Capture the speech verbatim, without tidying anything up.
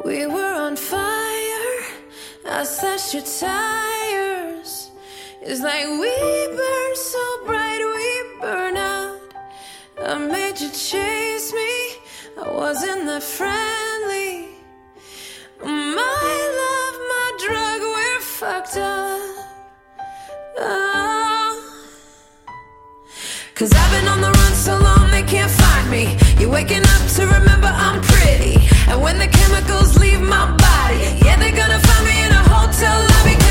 We were on fire, I slashed your tires. It's like we burn so bright, we burn out. I made you chase me, I wasn't that friendly. My love, my drug, we're fucked up. Oh. Cause I've been on the run so long they can't find me. You're waking up to remember I'm pretty. And when the chemicals leave my body, yeah, they're gonna find me in a hotel lobby.